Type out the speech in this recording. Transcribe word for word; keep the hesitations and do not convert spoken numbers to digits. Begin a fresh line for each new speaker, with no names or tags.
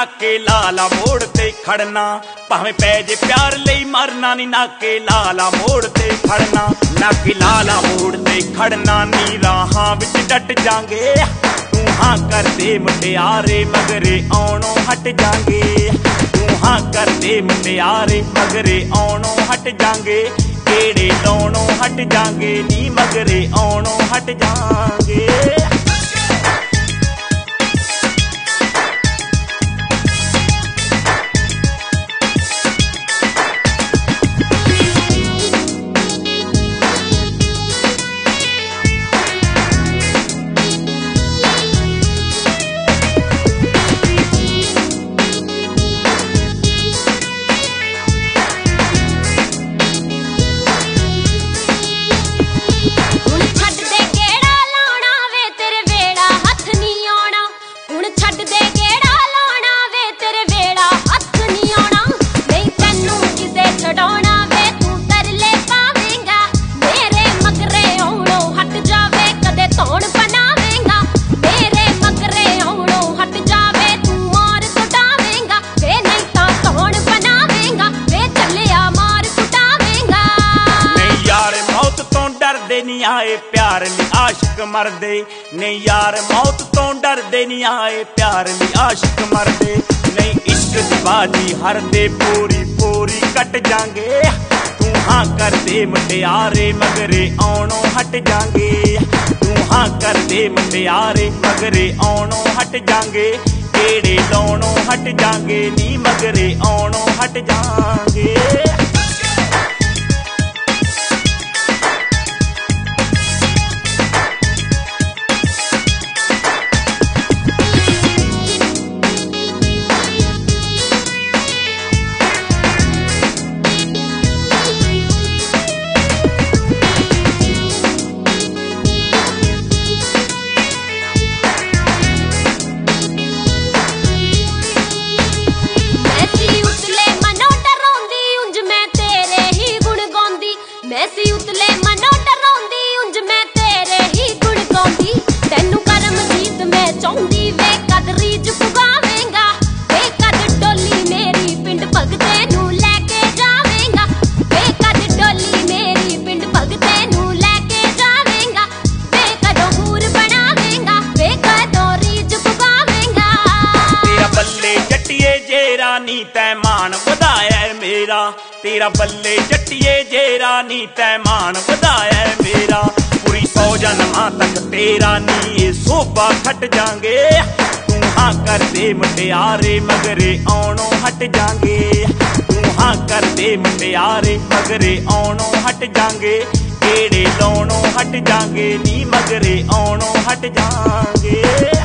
नाके लाला मोड़ ते खड़ना, भावें पै जे प्यार लई मरना नी नाके लाला मोड़ ते खड़ना। नाके लाला मोड़ ते खड़ना नी राहां विच डट जांगे, तू हां कर दे मुटियारे मगरे आउणों हट जांगे। तू हां कर दे मुटियारे मगरे आउणों हट जांगे, केड़े लाउणों हट जांगे नी मगरे आउणों हट जांगे। नी आए प्यार ली आशिक मरदे, नहीं यार मौत तो डरदे नी आए प्यार ली आशिक मरदे। नहीं इश्क दी बाजी हर दे पूरी पूरी कट जांगे, तू हां कर दे मुटियारे मगरे आउणों हट जांगे। तू हां कर दे मुटियारे मगरे आउणों हट जांगे, केड़े लाउणों हट जांगे नी मगरे आउणों हट जांगे।
मैसी उतले मनो डराउंदी उंज मैं तेरे ही गुण गाउंदी, तैनू करम जीत मैं चाहुंदी वे कद रीज पुगावेंगा। वे कद डोली मेरी पिंड भगते नू लैके जावेंगा, वे कद डोली मेरी पिंड भगते नू लैके जावेंगा। वे कदों हूर बनावेंगा, वे कदों रीज पुगावेंगा।
तेरा बल्ले जट्टिए जेरा नी तै मान वधाया मेरा, तेरा बल्ले जट्टिए जेरा नी तै मान वधाया मेरा। पूरी सौ जन्मां तक तेरा नी ये सोभा खट जांगे, तू हां कर दे मुटियारे मगरे आउणों हट जांगे। तू हां कर दे मुटियारे मगरे आउणों हट जांगे, केड़े लाउणों हट जांगे नी मगरे आउणों हट जांगे।